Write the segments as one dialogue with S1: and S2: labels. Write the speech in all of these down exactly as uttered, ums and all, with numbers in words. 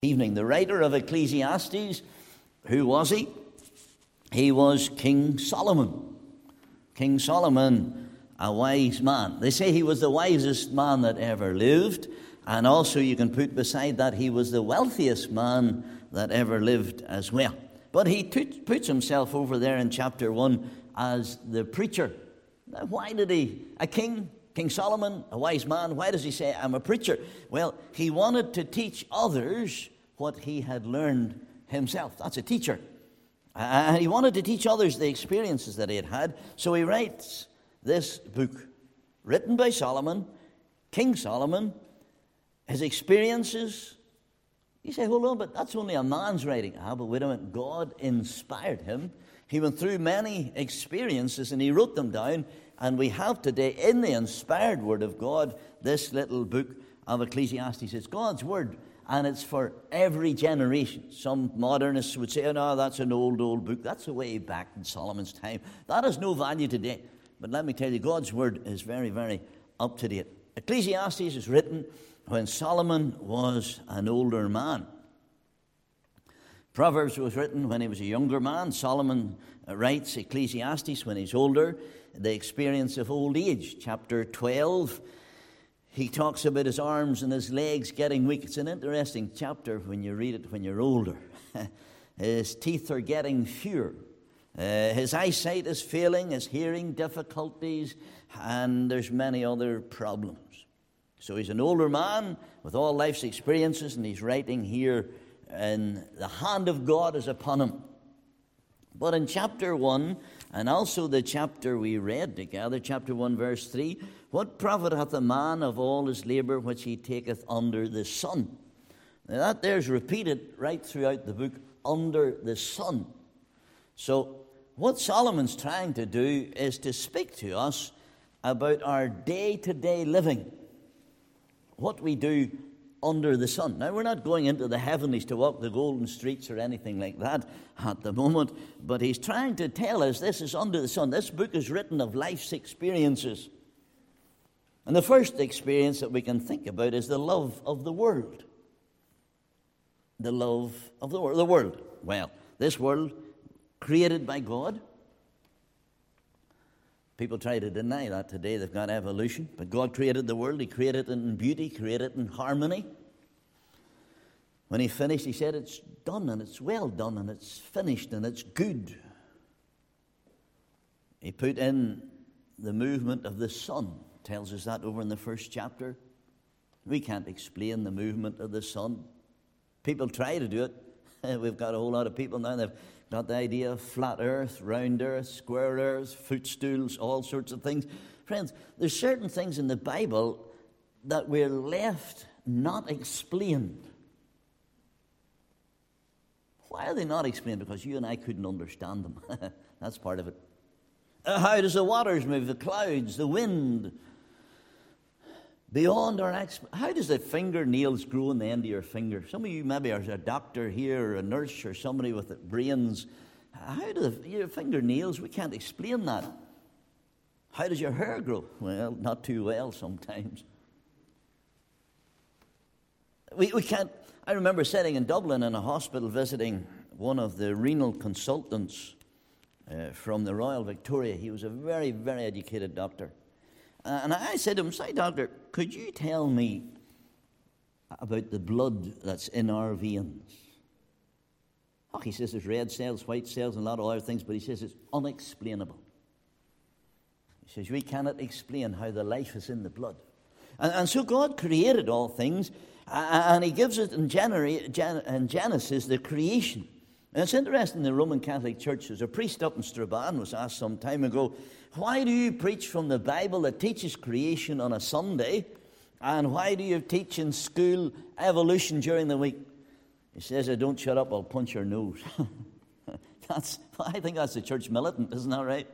S1: Evening. The writer of Ecclesiastes, who was he? He was King Solomon. King Solomon, a wise man. They say he was the wisest man that ever lived, and also you can put beside that he was the wealthiest man that ever lived as well. But he t- puts himself over there in chapter one as the preacher. Now, why did he, a king, King Solomon, a wise man, why does he say, I'm a preacher? Well, he wanted to teach others what he had learned himself. That's a teacher. And he wanted to teach others the experiences that he had had. So he writes this book, written by Solomon, King Solomon, his experiences. You say, hold on, but that's only a man's writing. Ah, but wait a minute, God inspired him. He went through many experiences and he wrote them down. And we have today, in the inspired word of God, this little book of Ecclesiastes. It's God's word, and it's for every generation. Some modernists would say, oh, no, that's an old, old book. That's way back in Solomon's time. That has no value today. But let me tell you, God's word is very, very up to date. Ecclesiastes is written when Solomon was an older man. Proverbs was written when he was a younger man. Solomon writes Ecclesiastes when he's older. The experience of old age, chapter twelve. He talks about his arms and his legs getting weak. It's an interesting chapter when you read it when you're older. His teeth are getting fewer. Uh, his eyesight is failing, his hearing difficulties, and there's many other problems. So he's an older man with all life's experiences, and he's writing here, and the hand of God is upon him. But in chapter one, and also the chapter we read together, chapter one, verse three, what profit hath a man of all his labour which he taketh under the sun? Now that there's repeated right throughout the book, under the sun. So what Solomon's trying to do is to speak to us about our day-to-day living, what we do under the sun. Now, we're not going into the heavenlies to walk the golden streets or anything like that at the moment, but he's trying to tell us this is under the sun. This book is written of life's experiences. And the first experience that we can think about is the love of the world. The love of the world. The world. Well, this world created by God. People try to deny that today. They've got evolution. But God created the world. He created it in beauty, created it in harmony. When he finished, he said, it's done, and it's well done, and it's finished, and it's good. He put in the movement of the sun. Tells us that over in the first chapter. We can't explain the movement of the sun. People try to do it. We've got a whole lot of people now that have got the idea of flat earth, round earth, square earth, footstools, all sorts of things. Friends, there's certain things in the Bible that we're left not explained. Why are they not explained? Because you and I couldn't understand them. That's part of it. Uh, how does the waters move, the clouds, the wind? Beyond our exp- how does the fingernails grow in the end of your finger? Some of you maybe are a doctor here, or a nurse, or somebody with brains. How do the, your fingernails? We can't explain that. How does your hair grow? Well, not too well sometimes. We we can't. I remember sitting in Dublin in a hospital visiting one of the renal consultants uh, from the Royal Victoria. He was a very, very educated doctor. Uh, and I said to him, say, doctor, could you tell me about the blood that's in our veins? Oh, he says there's red cells, white cells, and a lot of other things, but he says it's unexplainable. He says we cannot explain how the life is in the blood. And, and so God created all things, uh, and he gives it in, January, Gen, in Genesis, the creation. And it's interesting, the Roman Catholic Church, there's a priest up in Strabane was asked some time ago, why do you preach from the Bible that teaches creation on a Sunday, and why do you teach in school evolution during the week? He says, I don't shut up, I'll punch your nose. that's, I think that's the church militant, isn't that right?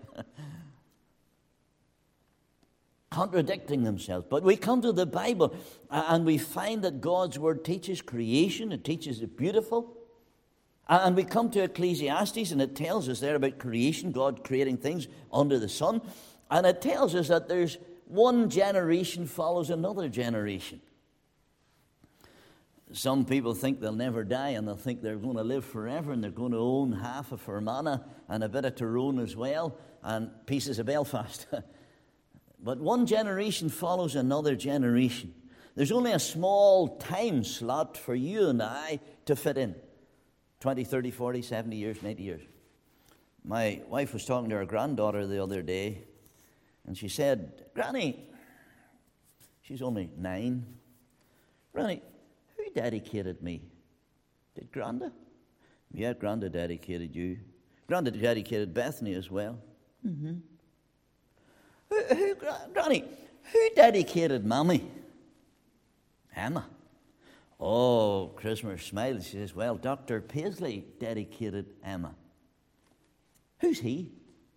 S1: Contradicting themselves. But we come to the Bible, and we find that God's word teaches creation, it teaches it beautiful. And we come to Ecclesiastes, and it tells us there about creation, God creating things under the sun. And it tells us that there's one generation follows another generation. Some people think they'll never die, and they'll think they're going to live forever, and they're going to own half of Fermanagh and a bit of Tyrone as well, and pieces of Belfast. But one generation follows another generation. There's only a small time slot for you and I to fit in. twenty, thirty, forty, seventy years, ninety years. My wife was talking to her granddaughter the other day, and she said, Granny, she's only nine, Granny, who dedicated me? Did Granda? Yeah, Granda dedicated you. Granda dedicated Bethany as well. Mm-hmm. Who, who, Granny, who dedicated Mommy? Emma. Oh, Christmas smiled. She says, well, Doctor Paisley dedicated Emma. Who's he?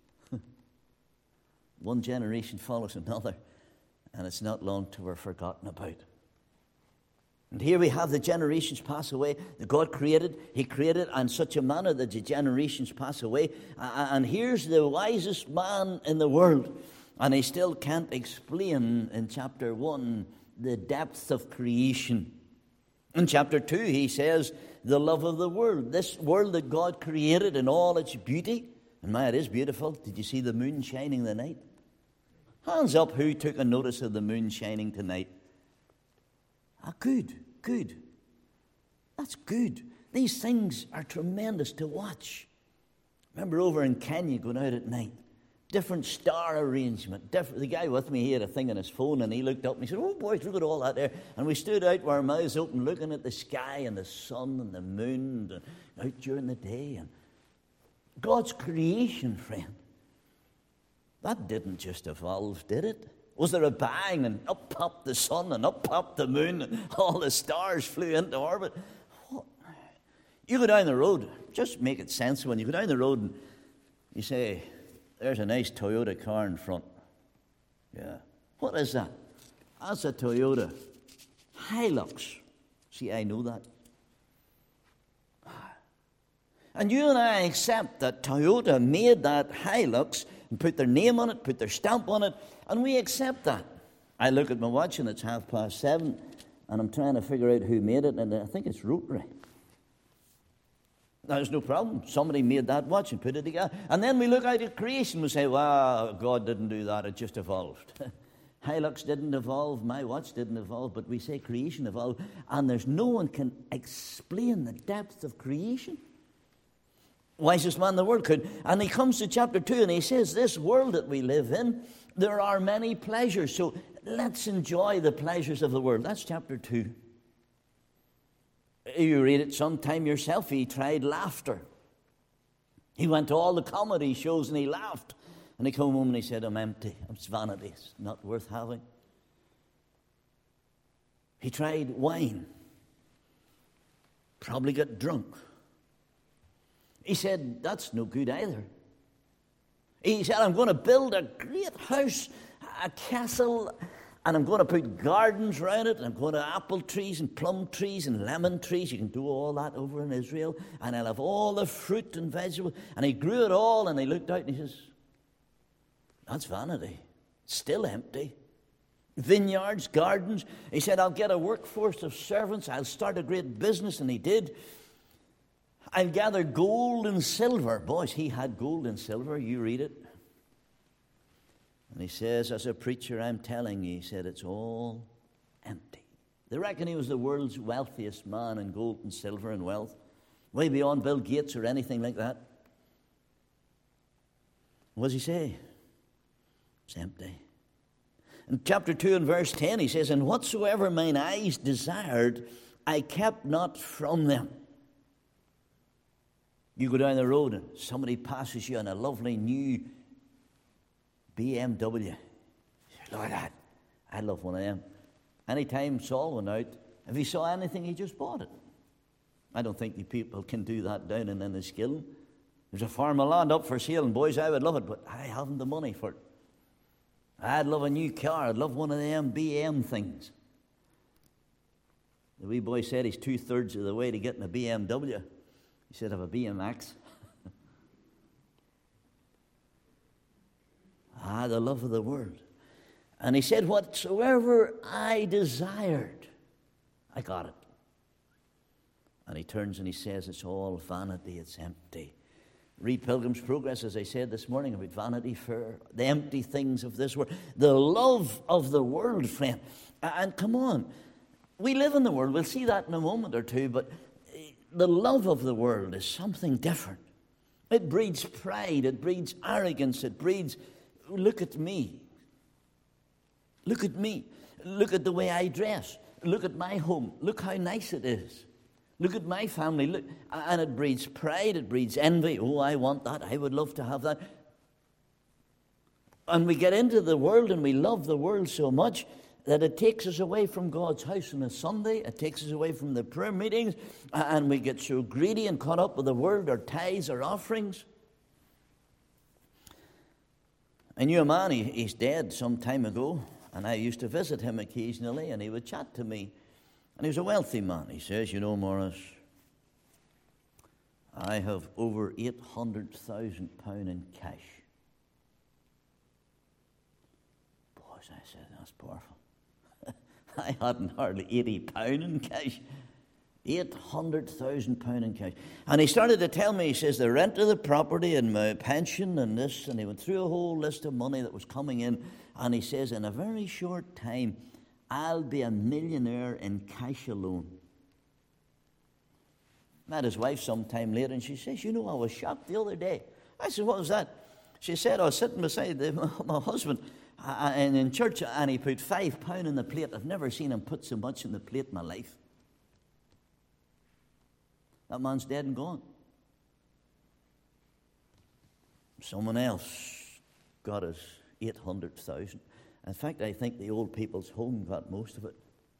S1: One generation follows another, and it's not long till we're forgotten about. And here we have the generations pass away that God created. He created in such a manner that the generations pass away. And here's the wisest man in the world, and he still can't explain in chapter one the depth of creation. In chapter two, he says, the love of the world. This world that God created in all its beauty. And my, it is beautiful. Did you see the moon shining the night? Hands up who took a notice of the moon shining tonight. Ah, good, good. That's good. These things are tremendous to watch. Remember over in Kenya going out at night. Different star arrangement. Different. The guy with me, he had a thing on his phone, and he looked up and he said, oh, boys, look at all that there. And we stood out with our mouths open looking at the sky and the sun and the moon and out during the day. And God's creation, friend, that didn't just evolve, did it? Was there a bang and up popped the sun and up popped the moon and all the stars flew into orbit? What? You go down the road, just make it sense when you go down the road and you say, there's a nice Toyota car in front. Yeah. What is that? That's a Toyota Hilux. See, I know that. And you and I accept that Toyota made that Hilux and put their name on it, put their stamp on it, and we accept that. I look at my watch and it's half past seven, and I'm trying to figure out who made it, and I think it's Rotary. There's no problem. Somebody made that watch and put it together. And then we look out at creation and we say, wow, God didn't do that, it just evolved. Hilux didn't evolve, my watch didn't evolve, but we say creation evolved, and there's no one can explain the depth of creation. Wisest man in the world could. And he comes to chapter two and he says, this world that we live in, there are many pleasures. So let's enjoy the pleasures of the world. That's chapter two. You read it sometime yourself. He tried laughter. He went to all the comedy shows and he laughed. And he came home and he said, I'm empty. It's vanity. It's not worth having. He tried wine. Probably got drunk. He said, that's no good either. He said, I'm going to build a great house, a castle, and I'm going to put gardens around it, and I'm going to have apple trees and plum trees and lemon trees. You can do all that over in Israel. And I'll have all the fruit and vegetables. And he grew it all, and he looked out and he says, that's vanity. It's still empty. Vineyards, gardens. He said, I'll get a workforce of servants. I'll start a great business, and he did. I'll gather gold and silver. Boys, he had gold and silver. You read it. And he says, as a preacher, I'm telling you, he said, it's all empty. They reckon he was the world's wealthiest man in gold and silver and wealth, way beyond Bill Gates or anything like that. What does he say? It's empty. In chapter two and verse ten, he says, and whatsoever mine eyes desired, I kept not from them. You go down the road and somebody passes you in a lovely new B M W. Look at that. I love one of them. Anytime Saul went out, if he saw anything, he just bought it. I don't think the people can do that down in Enniskillen. There's a farm of land up for sale, and boys, I would love it, but I haven't the money for it. I'd love a new car. I'd love one of them B M things. The wee boy said he's two-thirds of the way to getting a B M W. He said, I have a B M X. ah, the love of the world. And he said, whatsoever I desired, I got it. And he turns and he says, it's all vanity, it's empty. Read Pilgrim's Progress, as I said this morning, about Vanity Fair, the empty things of this world, the love of the world, friend. And come on, we live in the world, we'll see that in a moment or two, but the love of the world is something different. It breeds pride, it breeds arrogance, it breeds, look at me. Look at me. Look at the way I dress. Look at my home. Look how nice it is. Look at my family. Look, and it breeds pride, it breeds envy. Oh, I want that. I would love to have that. And we get into the world and we love the world so much that it takes us away from God's house on a Sunday. It takes us away from the prayer meetings. And we get so greedy and caught up with the world, our tithes, our offerings. I knew a man, he, he's dead some time ago. And I used to visit him occasionally and he would chat to me. And he was a wealthy man. He says, you know, Morris, I have over eight hundred thousand pounds in cash. Boys, I said, that's powerful. I hadn't hardly eighty pounds in cash. eight hundred thousand pounds in cash. And he started to tell me, he says, the rent of the property and my pension and this, and he went through a whole list of money that was coming in. And he says, in a very short time, I'll be a millionaire in cash alone. Met his wife sometime later, and she says, you know, I was shocked the other day. I said, what was that? She said, I was sitting beside the, my husband uh, in, in church, and he put five pounds in the plate. I've never seen him put so much in the plate in my life. That man's dead and gone. Someone else got his eight hundred thousand. In fact, I think the old people's home got most of it.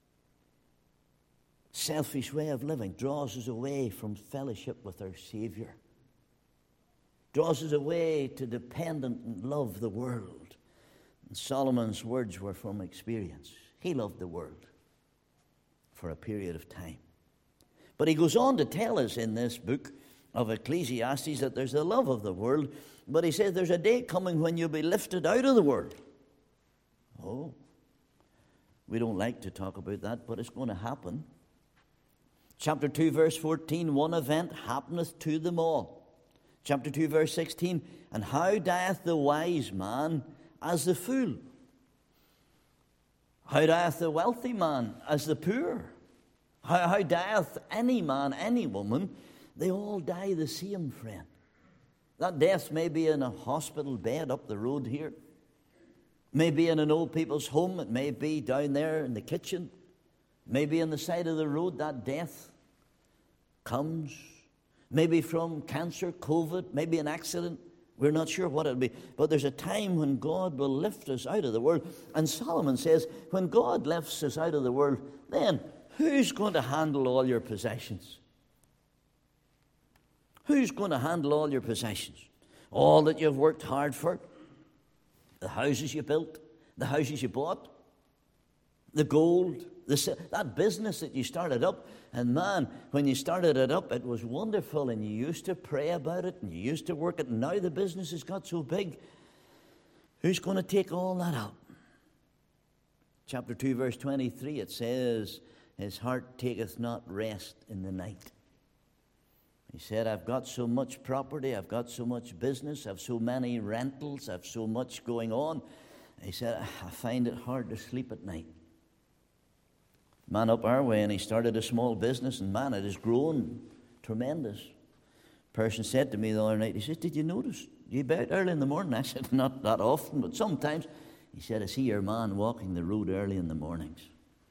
S1: Selfish way of living draws us away from fellowship with our Savior. Draws us away to dependent and love the world. And Solomon's words were from experience. He loved the world for a period of time. But he goes on to tell us in this book of Ecclesiastes that there's the love of the world, but he says there's a day coming when you'll be lifted out of the world. Oh, we don't like to talk about that, but it's going to happen. Chapter two, verse fourteen, one event happeneth to them all. Chapter two, verse sixteen, and how dieth the wise man as the fool? How dieth the wealthy man as the poor? How, how dieth any man, any woman? They all die the same, friend. That death may be in a hospital bed up the road here. Maybe in an old people's home. It may be down there in the kitchen. Maybe on the side of the road that death comes. Maybe from cancer, COVID, maybe an accident. We're not sure what it'll be. But there's a time when God will lift us out of the world. And Solomon says, when God lifts us out of the world, then who's going to handle all your possessions? Who's going to handle all your possessions? All that you've worked hard for? The houses you built, the houses you bought, the gold, the, that business that you started up. And man, when you started it up, it was wonderful, and you used to pray about it, and you used to work it, and now the business has got so big. Who's going to take all that up? Chapter two, verse twenty-three, it says, his heart taketh not rest in the night. He said, I've got so much property, I've got so much business, I've so many rentals, I've so much going on. He said, I find it hard to sleep at night. Man up our way, and he started a small business, and man, it has grown tremendous. A person said to me the other night, he said, did you notice, you be out early in the morning? I said, not that often, but sometimes. He said, I see your man walking the road early in the mornings.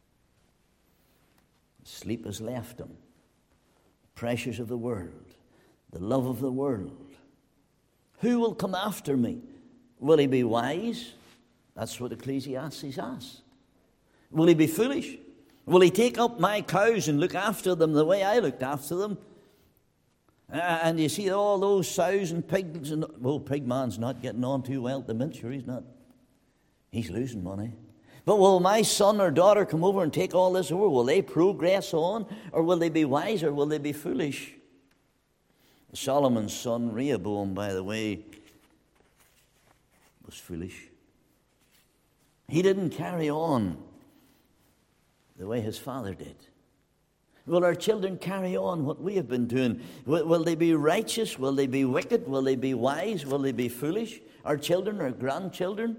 S1: Sleep has left him. Pressures of the world, the love of the world. Who will come after me? Will he be wise? That's what Ecclesiastes asks. Will he be foolish? Will he take up my cows and look after them the way I looked after them? Uh, and you see all those sows and pigs, and well, pig man's not getting on too well at the minute, sure he's not. He's losing money. But will my son or daughter come over and take all this over? Will they progress on? Or will they be wise? Or will they be foolish? Solomon's son, Rehoboam, by the way, was foolish. He didn't carry on the way his father did. Will our children carry on what we have been doing? Will, will they be righteous? Will they be wicked? Will they be wise? Will they be foolish? Our children, our grandchildren?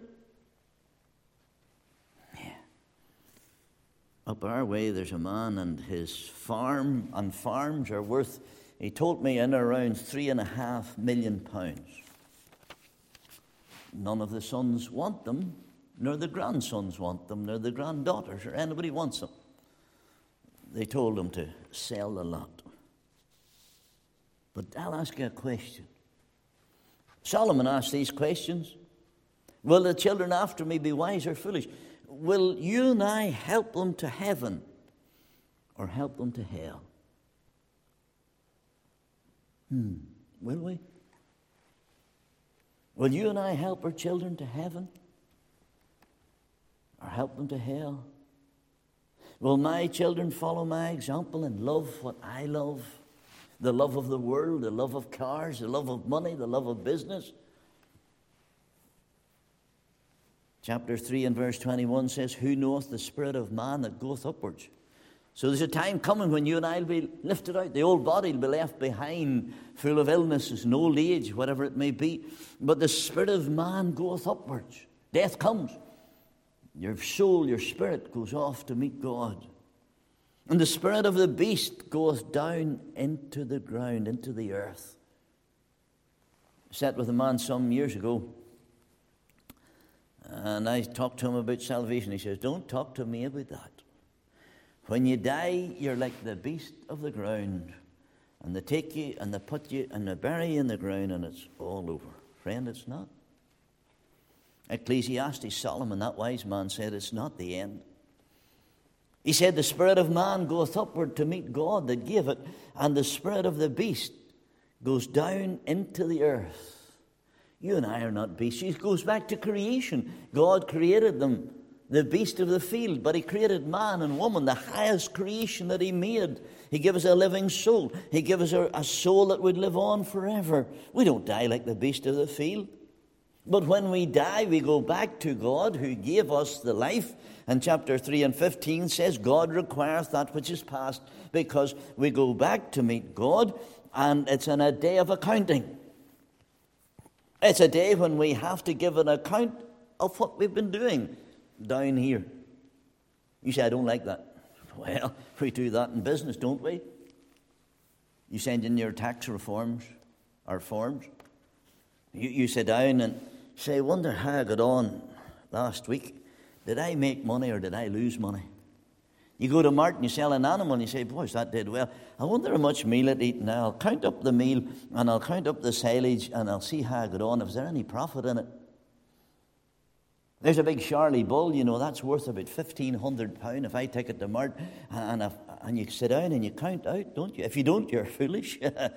S1: Yeah. Up our way there's a man, and his farm and farms are worth, he told me, in around three and a half million pounds. None of the sons want them, nor the grandsons want them, nor the granddaughters, or anybody wants them. They told him to sell the lot. But I'll ask you a question. Solomon asked these questions. Will the children after me be wise or foolish? Will you and I help them to heaven or help them to hell? Hmm. Will we? Will you and I help our children to heaven or help them to hell? Will my children follow my example and love what I love? The love of the world, the love of cars, the love of money, the love of business. Chapter three and verse twenty-one says, who knoweth the spirit of man that goeth upwards? So there's a time coming when you and I will be lifted out. The old body will be left behind, full of illnesses and old age, whatever it may be. But the spirit of man goeth upwards. Death comes. Your soul, your spirit goes off to meet God. And the spirit of the beast goeth down into the ground, into the earth. I sat with a man some years ago, and I talked to him about salvation. He says, don't talk to me about that. When you die, you're like the beast of the ground. And they take you and they put you and they bury you in the ground, and it's all over. Friend, it's not. Ecclesiastes, Solomon, that wise man, said it's not the end. He said the spirit of man goeth upward to meet God that gave it, and the spirit of the beast goes down into the earth. You and I are not beasts. It goes back to creation. God created them, the beast of the field, but he created man and woman, the highest creation that he made. He gave us a living soul. He gave us a, a soul that would live on forever. We don't die like the beast of the field. But when we die, we go back to God who gave us the life. And chapter three and fifteen says, God requireth that which is past, because we go back to meet God, and it's in a day of accounting. It's a day when we have to give an account of what we've been doing down here. You say, I don't like that. Well, we do that in business, don't we? You send in your tax reforms, or forms. You, you sit down and say, I wonder how I got on last week. Did I make money or did I lose money? You go to Martin, you sell an animal, and you say, boys, that did well. I wonder how much meal it eaten now. I'll count up the meal, and I'll count up the silage, and I'll see how I got on. Is there any profit in it? There's a big Charlie bull, you know, that's worth about fifteen hundred pounds if I take it to Martin, and, and, and you sit down and you count out, don't you? If you don't, you're foolish.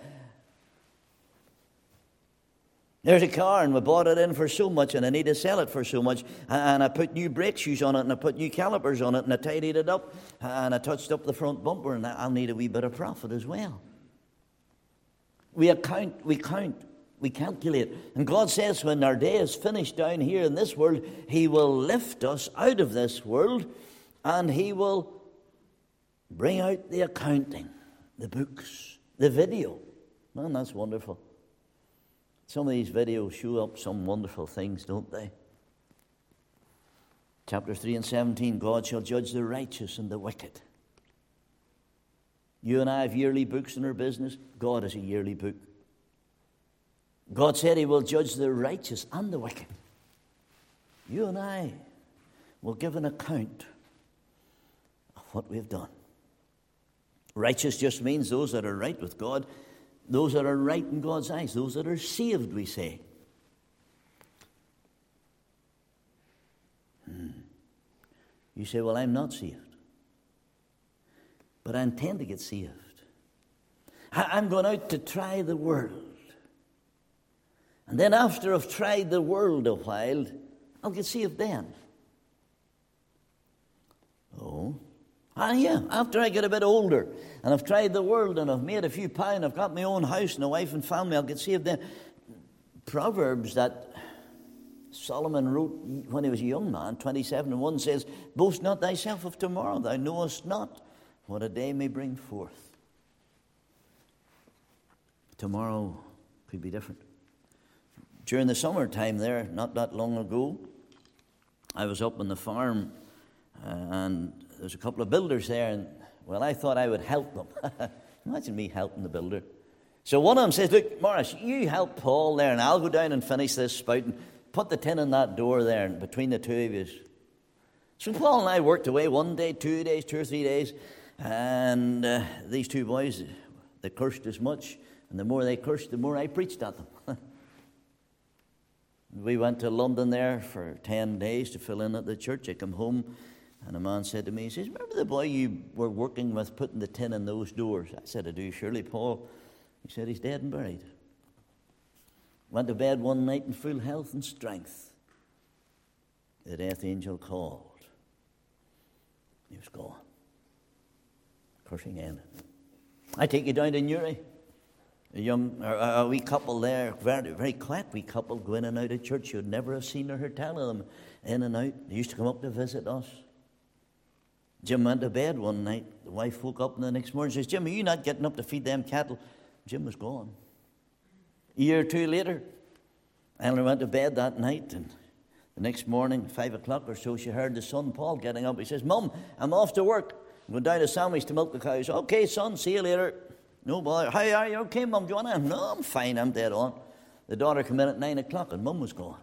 S1: There's a car, and we bought it in for so much, and I need to sell it for so much. And I put new brake shoes on it, and I put new calipers on it, and I tidied it up, and I touched up the front bumper, and I'll need a wee bit of profit as well. We account, we count, we calculate. And God says when our day is finished down here in this world, he will lift us out of this world, and he will bring out the accounting, the books, the video. Man, that's wonderful. Some of these videos show up some wonderful things, don't they? Chapter three and seventeen, God shall judge the righteous and the wicked. You and I have yearly books in our business. God has a yearly book. God said he will judge the righteous and the wicked. You and I will give an account of what we've done. Righteous just means those that are right with God. Those that are right in God's eyes. Those that are saved, we say. Hmm. You say, well, I'm not saved. But I intend to get saved. I'm going out to try the world. And then after I've tried the world a while, I'll get saved then. Oh. Ah, yeah, after I get a bit older and I've tried the world and I've made a few pounds, I've got my own house and a wife and family, I'll get saved then. Proverbs that Solomon wrote when he was a young man, twenty-seven and one, says, boast not thyself of tomorrow, thou knowest not what a day may bring forth. Tomorrow could be different. During the summertime there, not that long ago, I was up on the farm, uh, and there's a couple of builders there, and, well, I thought I would help them. Imagine me helping the builder. So one of them says, look, Morris, you help Paul there, and I'll go down and finish this spout, and put the tin in that door there, and between the two of you. So Paul and I worked away one day, two days, two or three days, and uh, these two boys, they cursed as much, and the more they cursed, the more I preached at them. We went to London there for ten days to fill in at the church. I come home, and a man said to me, he says, remember the boy you were working with putting the tin in those doors? I said, I do, surely, Paul. He said, he's dead and buried. Went to bed one night in full health and strength. The death angel called. He was gone. Cursing ended. I take you down to Newry. A young, a, a wee couple there, very, very quiet wee couple, go in and out of church. You'd never have seen or heard tell of them in and out. They used to come up to visit us. Jim went to bed one night. The wife woke up the next morning and says, Jim, are you not getting up to feed them cattle? Jim was gone. A year or two later, Eleanor went to bed that night, and the next morning, five o'clock or so, she heard the son, Paul, getting up. He says, Mum, I'm off to work. I'm going down to Sandwich to milk the cows. Okay, son, see you later. No bother. How are you? Okay, Mum, do you want to? No, I'm fine, I'm dead on. The daughter came in at nine o'clock, and Mum was gone.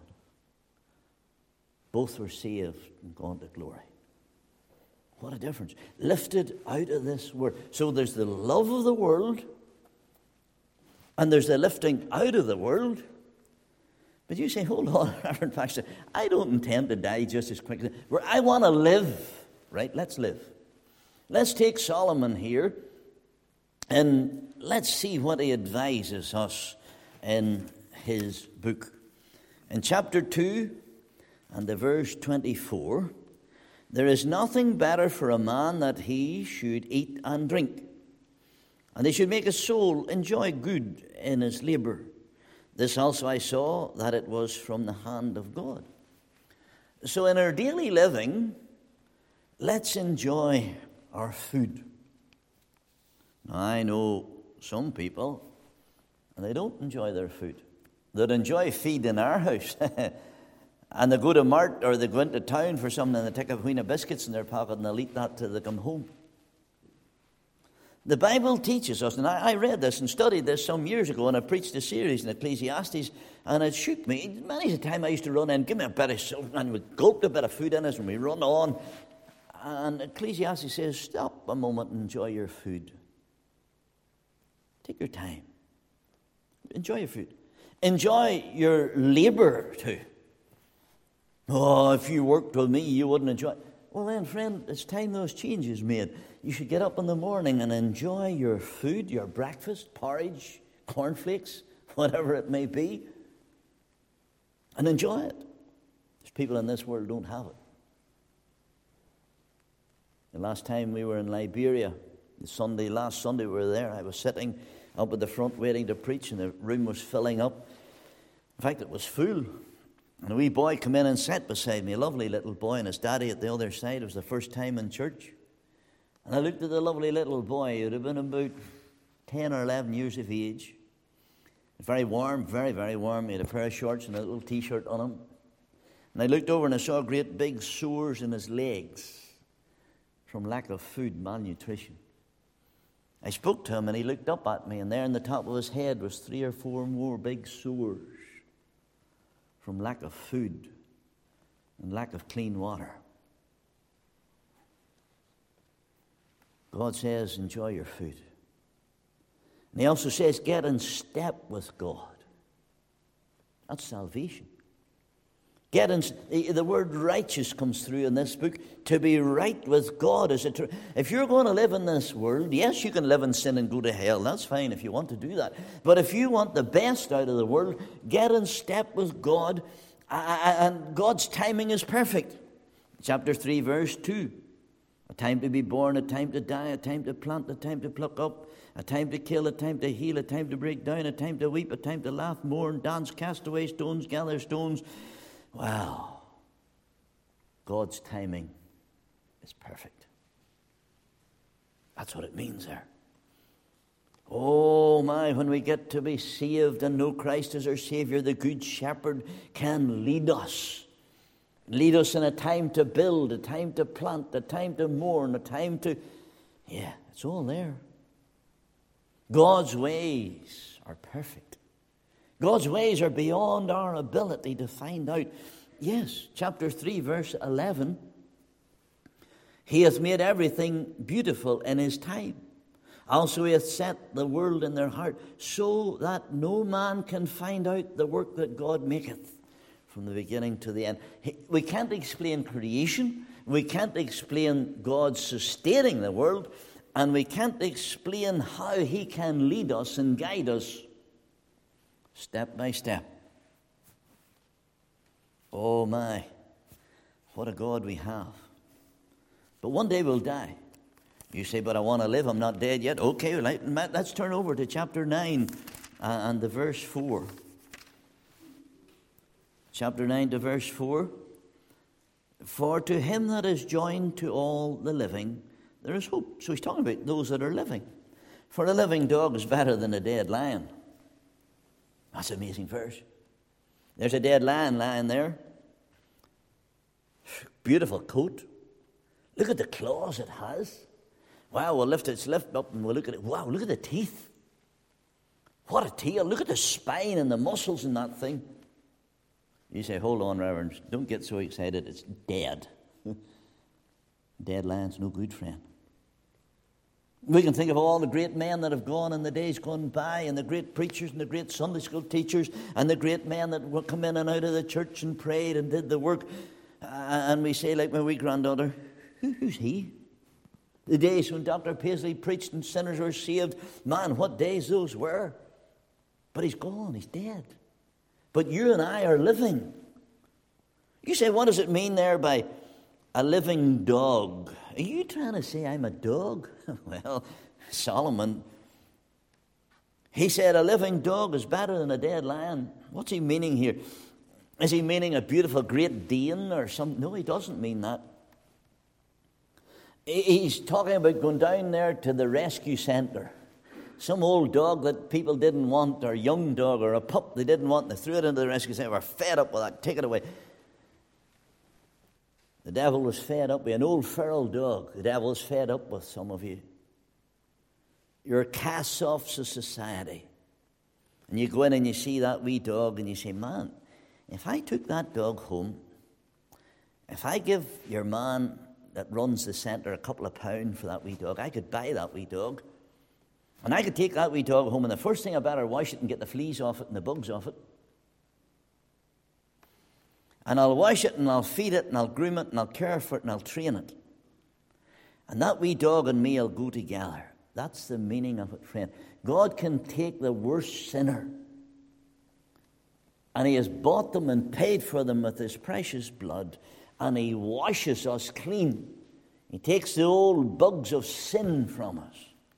S1: Both were saved and gone to glory. What a difference. Lifted out of this world. So there's the love of the world, and there's the lifting out of the world. But you say, hold on, Reverend Pastor, I don't intend to die just as quickly. I want to live. Right, let's live. Let's take Solomon here, and let's see what he advises us in his book. In chapter two and the verse twenty-four, there is nothing better for a man that he should eat and drink, and he should make his soul enjoy good in his labor. This also I saw, that it was from the hand of God. So in our daily living, let's enjoy our food. Now, I know some people, and they don't enjoy their food. They'd enjoy feed in our house. And they go to Mart, or they go into town for something, and they take a wheen of biscuits in their pocket, and they'll eat that till they come home. The Bible teaches us, and I, I read this and studied this some years ago, and I preached a series in Ecclesiastes, and it shook me. Many a time I used to run in, give me a bit of salt, and we'd gulp a bit of food in us, and we run on. And Ecclesiastes says, stop a moment and enjoy your food. Take your time. Enjoy your food. Enjoy your labor too. Oh, if you worked with me, you wouldn't enjoy it. Well then, friend, it's time those changes made. You should get up in the morning and enjoy your food, your breakfast, porridge, cornflakes, whatever it may be, and enjoy it. There's people in this world who don't have it. The last time we were in Liberia, the Sunday, last Sunday we were there, I was sitting up at the front waiting to preach, and the room was filling up. In fact, it was full. And a wee boy came in and sat beside me, a lovely little boy, and his daddy at the other side. It was the first time in church. And I looked at the lovely little boy. He would have been about ten or eleven years of age. Very warm, very, very warm. He had a pair of shorts and a little T-shirt on him. And I looked over and I saw great big sores in his legs from lack of food, malnutrition. I spoke to him and he looked up at me, and there in the top of his head was three or four more big sores from lack of food and lack of clean water. God says, enjoy your food. And he also says, get in step with God. That's salvation. Get in, the word righteous comes through in this book. To be right with God is a tr- if you're going to live in this world, yes, you can live in sin and go to hell. That's fine if you want to do that. But if you want the best out of the world, get in step with God, and God's timing is perfect. Chapter three, verse two. A time to be born, a time to die, a time to plant, a time to pluck up, a time to kill, a time to heal, a time to break down, a time to weep, a time to laugh, mourn, dance, cast away stones, gather stones. Wow. God's timing is perfect. That's what it means there. Oh my, when we get to be saved and know Christ as our Savior, the Good Shepherd can lead us. Lead us in a time to build, a time to plant, a time to mourn, a time to... Yeah, it's all there. God's ways are perfect. God's ways are beyond our ability to find out. Yes, chapter three, verse eleven. He hath made everything beautiful in his time. Also he hath set the world in their heart, so that no man can find out the work that God maketh from the beginning to the end. We can't explain creation. We can't explain God sustaining the world. And we can't explain how he can lead us and guide us step by step. Oh my, what a God we have. But one day we'll die. You say, but I want to live, I'm not dead yet. Okay, let's turn over to chapter nine and the verse four. Chapter nine to verse four. For to him that is joined to all the living, there is hope. So he's talking about those that are living. For a living dog is better than a dead lion. That's an amazing verse. There's a dead lion lying there. Beautiful coat. Look at the claws it has. Wow, we'll lift its lift up and we'll look at it. Wow, look at the teeth. What a tail. Look at the spine and the muscles in that thing. You say, hold on, Reverend. Don't get so excited. It's dead. Dead lion's no good, friend. We can think of all the great men that have gone in the days gone by, and the great preachers and the great Sunday school teachers and the great men that will come in and out of the church and prayed and did the work. Uh, and we say, like my wee granddaughter, Who, who's he? The days when Doctor Paisley preached and sinners were saved. Man, what days those were. But he's gone. He's dead. But you and I are living. You say, what does it mean there by a living dog? Are you trying to say I'm a dog? Well, Solomon, he said a living dog is better than a dead lion. What's he meaning here? Is he meaning a beautiful Great Dane or something? No, he doesn't mean that. He's talking about going down there to the rescue centre. Some old dog that people didn't want, or young dog, or a pup they didn't want, they threw it into the rescue centre. We're fed up with that. Take it away. The devil was fed up with an old feral dog. The devil was fed up with some of you. You're cast-offs of society. And you go in and you see that wee dog and you say, man, if I took that dog home, if I give your man that runs the centre a couple of pounds for that wee dog, I could buy that wee dog. And I could take that wee dog home, and the first thing I better wash it and get the fleas off it and the bugs off it. And I'll wash it and I'll feed it and I'll groom it and I'll care for it and I'll train it. And that wee dog and me will go together. That's the meaning of it, friend. God can take the worst sinner, and he has bought them and paid for them with his precious blood, and he washes us clean. He takes the old bugs of sin from us.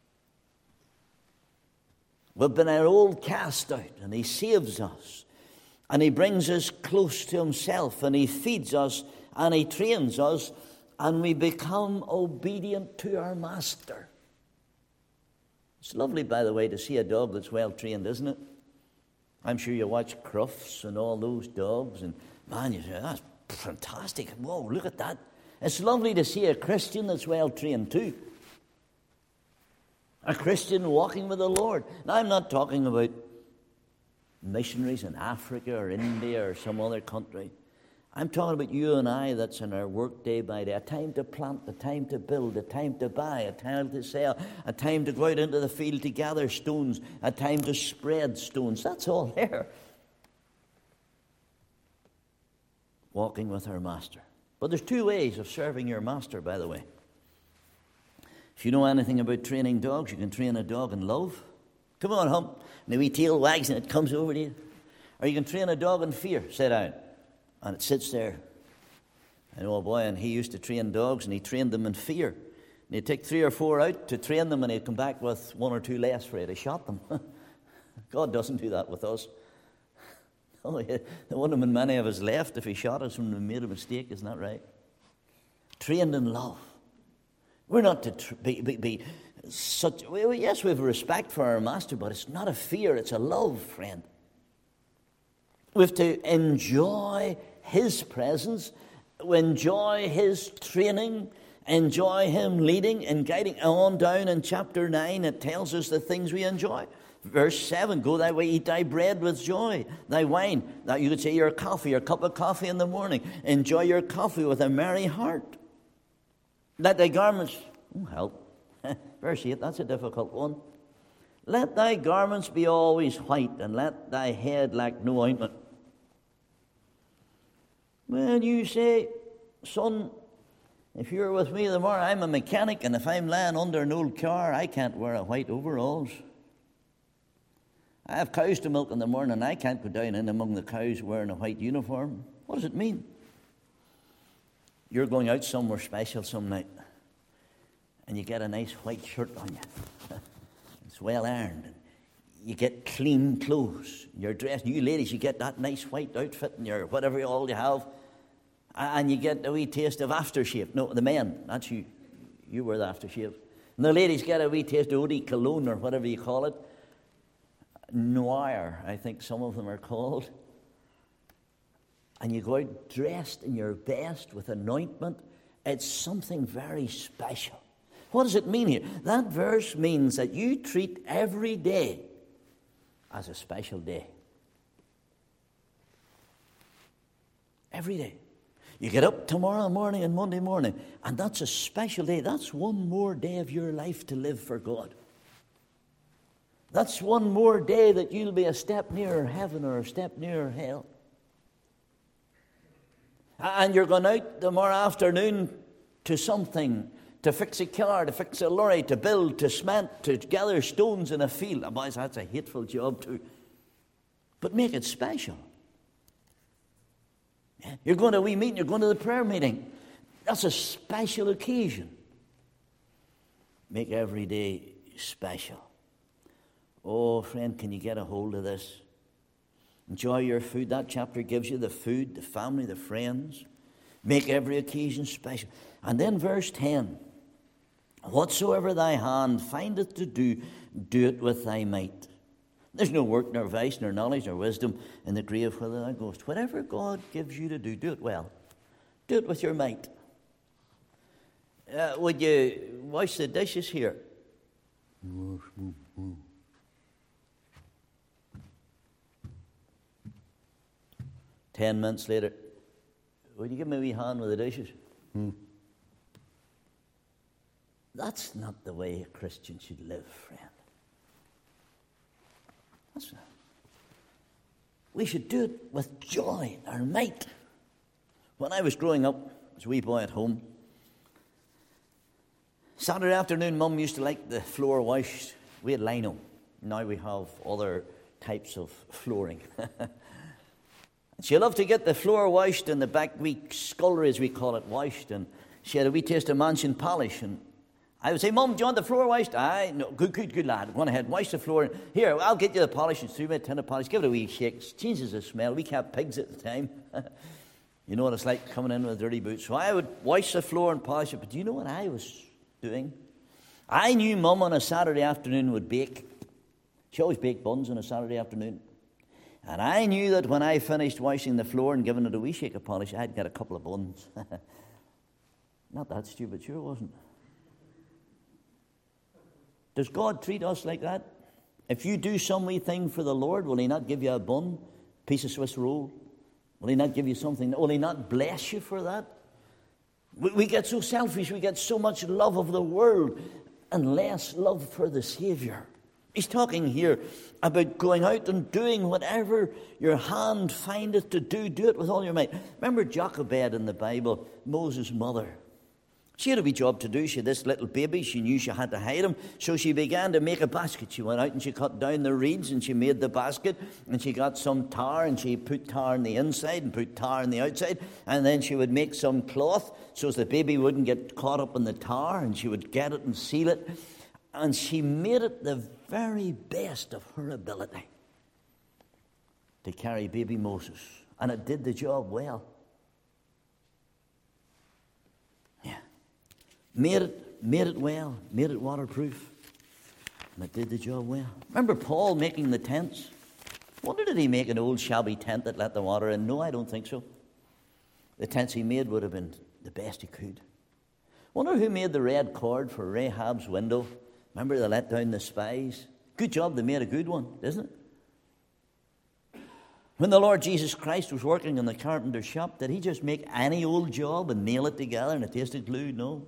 S1: We've been our old cast out, and he saves us. And he brings us close to himself, and he feeds us, and he trains us, and we become obedient to our master. It's lovely, by the way, to see a dog that's well trained, isn't it? I'm sure you watch Crufts and all those dogs, and man, you say, that's fantastic. Whoa, look at that. It's lovely to see a Christian that's well trained too. A Christian walking with the Lord. Now, I'm not talking about missionaries in Africa or India or some other country. I'm talking about you and I that's in our work day by day. A time to plant, a time to build, a time to buy, a time to sell, a time to go out into the field to gather stones, a time to spread stones. That's all there. Walking with our master. But there's two ways of serving your master, by the way. If you know anything about training dogs, you can train a dog in love. Come on, hump. And the wee tail wags and it comes over to you. Or you can train a dog in fear. Sit down. And it sits there. And oh boy, and he used to train dogs, and he trained them in fear. And he'd take three or four out to train them, and he'd come back with one or two less for you to shot them. God doesn't do that with us. Oh, yeah. There wouldn't have been many of us left if he shot us when we made a mistake, isn't that right? Trained in love. We're not to tr- be, be, be such, well, yes, we have respect for our master, but it's not a fear, it's a love, friend. We have to enjoy his presence, we enjoy his training, enjoy him leading and guiding. On down in chapter nine, it tells us the things we enjoy. Verse seven, go thy way, eat thy bread with joy, thy wine. Now you could say your coffee, your cup of coffee in the morning. Enjoy your coffee with a merry heart. Let thy garments, oh help, verse eight, that's a difficult one. Let thy garments be always white, and let thy head lack no ointment. When you say, son, if you're with me tomorrow, I'm a mechanic, and if I'm laying under an old car, I can't wear a white overalls. I have cows to milk in the morning, and I can't go down in among the cows wearing a white uniform. What does it mean? You're going out somewhere special some night, and you get a nice white shirt on you. It's well earned. And you get clean clothes. You're dressed. You ladies, you get that nice white outfit and your whatever all you have, and you get a wee taste of aftershave. No, the men, that's you. You wear the aftershave. And the ladies get a wee taste of eau de cologne or whatever you call it. Noir, I think some of them are called. And you go out dressed in your best with anointment. It's something very special. What does it mean here? That verse means that you treat every day as a special day. Every day. You get up tomorrow morning and Monday morning, and that's a special day. That's one more day of your life to live for God. That's one more day that you'll be a step nearer heaven or a step nearer hell. And you're going out tomorrow afternoon to something, to fix a car, to fix a lorry, to build, to cement, to gather stones in a field. And boys, that's a hateful job too. But make it special. Yeah? You're going to a wee meeting, you're going to the prayer meeting. That's a special occasion. Make every day special. Oh, friend, can you get a hold of this? Enjoy your food. That chapter gives you the food, the family, the friends. Make every occasion special. And then verse ten. Whatsoever thy hand findeth to do, do it with thy might. There's no work, nor vice, nor knowledge, nor wisdom in the grave whither thou goest. Whatever God gives you to do, do it well. Do it with your might. Uh, would you wash the dishes here? Ten minutes later, would you give me a wee hand with the dishes? Hmm. That's not the way a Christian should live, friend. That's not. We should do it with joy, our might. When I was growing up, as a wee boy at home, Saturday afternoon, Mum used to like the floor washed. We had lino. Now we have other types of flooring. She loved to get the floor washed and the back wee scullery, as we call it, washed. And she had a wee taste of mansion polish. And I would say, Mum, do you want the floor washed? Aye, no, good, good, good lad. Go on ahead, wash the floor. Here, I'll get you the polish. And threw me a tin of polish. Give it a wee shake. It changes the smell. We kept pigs at the time. You know what it's like coming in with dirty boots. So I would wash the floor and polish it. But do you know what I was doing? I knew Mum on a Saturday afternoon would bake. She always baked buns on a Saturday afternoon. And I knew that when I finished washing the floor and giving it a wee shake of polish, I'd get a couple of buns. Not that stupid, sure it wasn't. Does God treat us like that? If you do some wee thing for the Lord, will he not give you a bun, piece of Swiss roll? Will he not give you something? Will he not bless you for that? We, we get so selfish, we get so much love of the world and less love for the Savior. He's talking here about going out and doing whatever your hand findeth to do. Do it with all your might. Remember Jochebed in the Bible, Moses' mother. She had a wee job to do. She had this little baby. She knew she had to hide him. So she began to make a basket. She went out and she cut down the reeds and she made the basket. And she got some tar and she put tar on the inside and put tar on the outside. And then she would make some cloth so as the baby wouldn't get caught up in the tar. And she would get it and seal it. And she made it the very best of her ability to carry baby Moses. And it did the job well. Yeah. Made it, made it well, made it waterproof. And it did the job well. Remember Paul making the tents? Wonder did he make an old shabby tent that let the water in? No, I don't think so. The tents he made would have been the best he could. Wonder who made the red cord for Rahab's window. Remember they let down the spies? Good job, they made a good one, isn't it? When the Lord Jesus Christ was working in the carpenter's shop, did he just make any old job and nail it together and it tasted glued? No.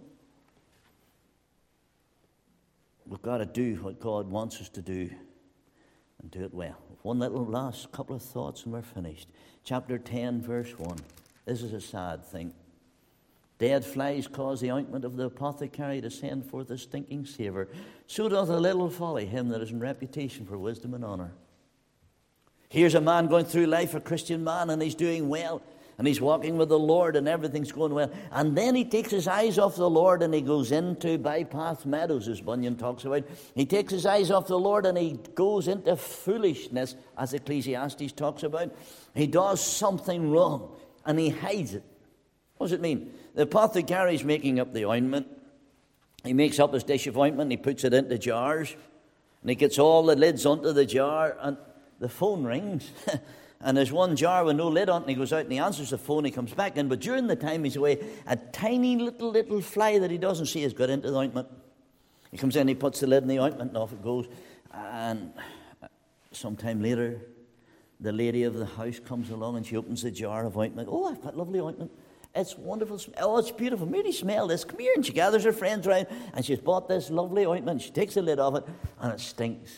S1: We've got to do what God wants us to do and do it well. One little last couple of thoughts and we're finished. Chapter ten, verse one. This is a sad thing. Dead flies cause the ointment of the apothecary to send forth a stinking savour. So doth a little folly him that is in reputation for wisdom and honour. Here's a man going through life, a Christian man, and he's doing well. And he's walking with the Lord and everything's going well. And then he takes his eyes off the Lord and he goes into bypath meadows, as Bunyan talks about. He takes his eyes off the Lord and he goes into foolishness, as Ecclesiastes talks about. He does something wrong and he hides it. What does it mean? The apothecary's making up the ointment. He makes up his dish of ointment, he puts it into jars, and he gets all the lids onto the jar, and the phone rings. And there's one jar with no lid on it, and he goes out and he answers the phone, he comes back in, but during the time he's away, a tiny little, little fly that he doesn't see has got into the ointment. He comes in, he puts the lid in the ointment, and off it goes. And sometime later, the lady of the house comes along, and she opens the jar of ointment. Oh, I've got lovely ointment. It's wonderful. Oh, it's beautiful. Really smell this. Come here. And she gathers her friends around, and she's bought this lovely ointment. She takes the lid off it, and it stinks.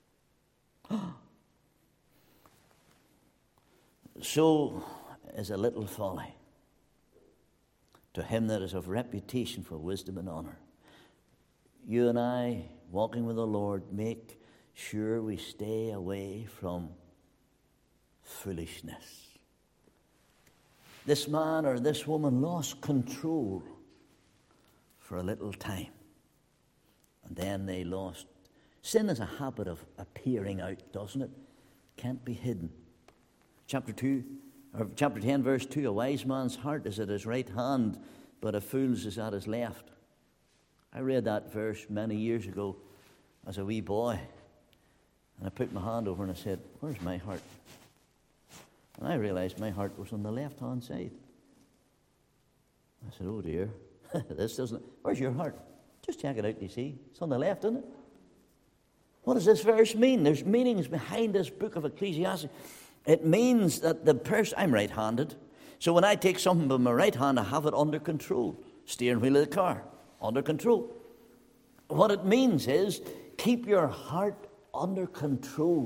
S1: So is a little folly to him that is of reputation for wisdom and honor. You and I, walking with the Lord, make sure we stay away from foolishness. This man or this woman lost control for a little time. And then they lost. Sin is a habit of appearing out, doesn't it? Can't be hidden. Chapter two, or chapter ten, verse two, a wise man's heart is at his right hand, but a fool's is at his left. I read that verse many years ago as a wee boy. And I put my hand over and I said, where's my heart? And I realized my heart was on the left-hand side. I said, oh dear, this doesn't... Where's your heart? Just check it out, you see. It's on the left, isn't it? What does this verse mean? There's meanings behind this book of Ecclesiastes. It means that the person... I'm right-handed. So when I take something with my right hand, I have it under control. Steering wheel of the car, under control. What it means is, keep your heart under control.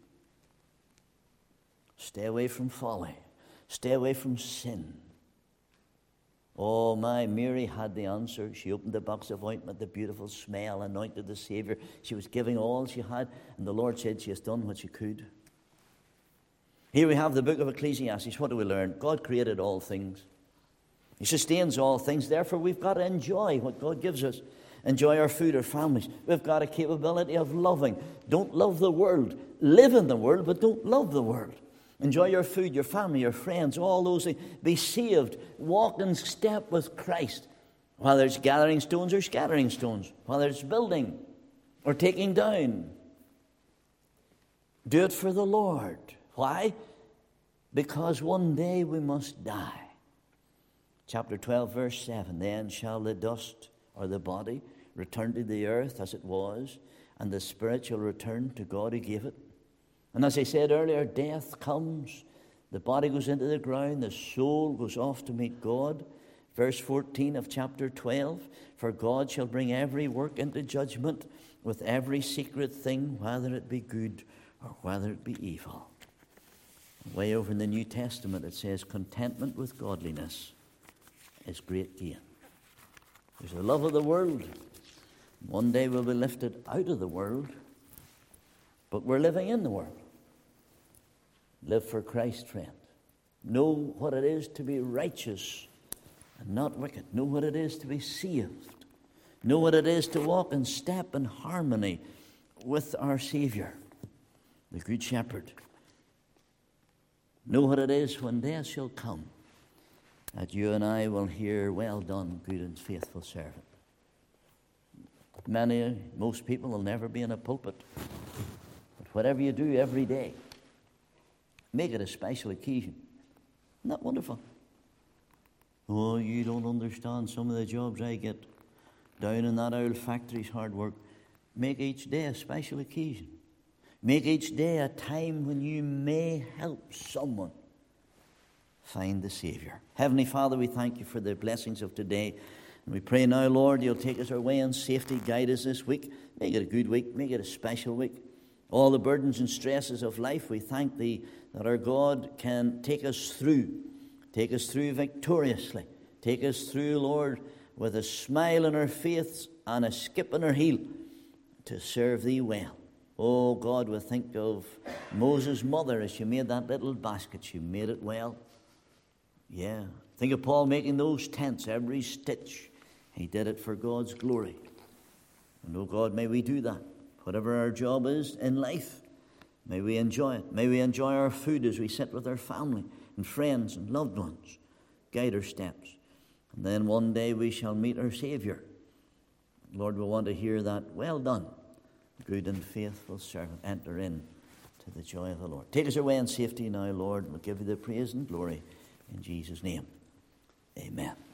S1: Stay away from folly. Stay away from sin. Oh, my Mary had the answer. She opened the box of ointment, the beautiful smell, anointed the Savior. She was giving all she had, and the Lord said she has done what she could. Here we have the book of Ecclesiastes. What do we learn? God created all things. He sustains all things. Therefore, we've got to enjoy what God gives us. Enjoy our food, our families. We've got a capability of loving. Don't love the world. Live in the world, but don't love the world. Enjoy your food, your family, your friends, all those things. Be saved. Walk in step with Christ. Whether it's gathering stones or scattering stones. Whether it's building or taking down. Do it for the Lord. Why? Because one day we must die. Chapter twelve, verse seven. Then shall the dust or the body return to the earth as it was, and the spirit shall return to God who gave it. And as I said earlier, death comes, the body goes into the ground, the soul goes off to meet God. Verse fourteen of chapter twelve, for God shall bring every work into judgment with every secret thing, whether it be good or whether it be evil. Way over in the New Testament it says, contentment with godliness is great gain. There's the love of the world. One day we'll be lifted out of the world, but we're living in the world. Live for Christ, friend. Know what it is to be righteous and not wicked. Know what it is to be saved. Know what it is to walk in step and harmony with our Savior, the Good Shepherd. Know what it is when death shall come, that you and I will hear, well done, good and faithful servant. Many, most people will never be in a pulpit. But whatever you do every day, make it a special occasion. Isn't that wonderful? Oh, you don't understand some of the jobs I get down in that old factory's hard work. Make each day a special occasion. Make each day a time when you may help someone find the Savior. Heavenly Father, we thank you for the blessings of today. And we pray now, Lord, you'll take us our way in safety, guide us this week. Make it a good week, make it a special week. All the burdens and stresses of life, we thank thee that our God can take us through. Take us through victoriously. Take us through, Lord, with a smile on our face and a skip in our heel to serve thee well. Oh, God, we think of Moses' mother as she made that little basket. She made it well. Yeah. Think of Paul making those tents, every stitch. He did it for God's glory. And oh, God, may we do that. Whatever our job is in life, may we enjoy it. May we enjoy our food as we sit with our family and friends and loved ones. Guide our steps. And then one day we shall meet our Savior. Lord, we want to hear that, well done, good and faithful servant. Enter in to the joy of the Lord. Take us away in safety now, Lord. We'll give you the praise and glory in Jesus' name. Amen.